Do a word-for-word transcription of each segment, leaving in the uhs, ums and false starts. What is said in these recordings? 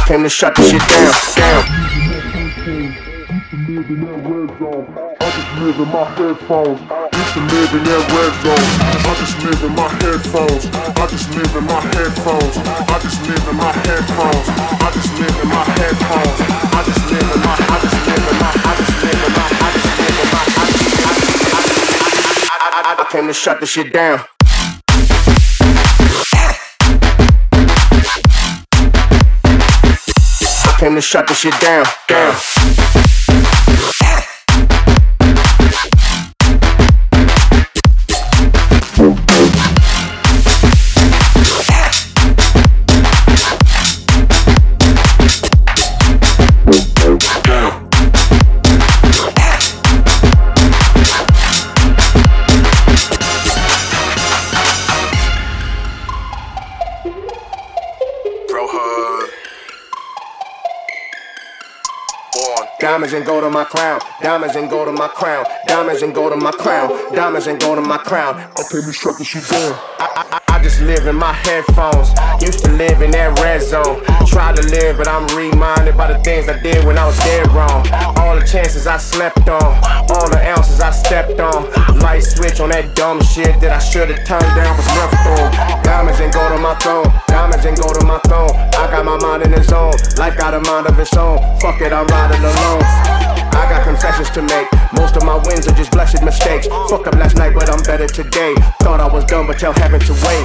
came to shut the shit down, down. Live in that red zone. I just live in my headphones. Used to live in that red zone. I just live in my headphones. I just live in my headphones. I just live in my headphones. I just live in my headphones. I just live in my. I just live in my. I just live in my. I just live in my. I just. I I came to shut the shit down. I came to shut the shit down, down. Diamonds and gold on my crown, diamonds and gold on my crown, diamonds and gold on my crown, diamonds and gold on my crown. I came to shut this shit down. I, I, I just live in my headphones. Used to live in that red zone. Try to live, but I'm reminded by the things I did when I was dead wrong. All the chances I slept on, all the ounces I stepped on. Light switch on that dumb shit that I should've turned down was left on. Diamonds and gold on my throne, diamonds and gold on my throne. I got my mind in the zone, life got a mind of its own. Fuck it, I'm riding alone. I got confessions to make. Most of my wins are just blessed mistakes. Fucked up last night, but I'm better today. Thought I was done, but tell heaven to wait.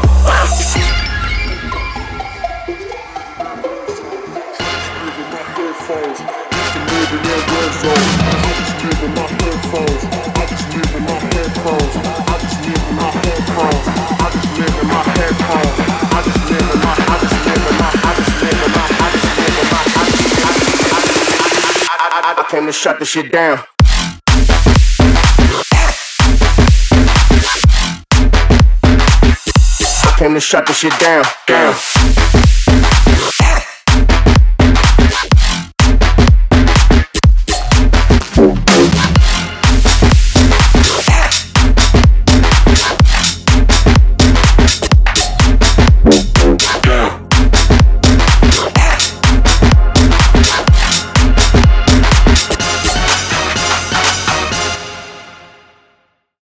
I came to shut the shit down. I came to shut the shit down, down.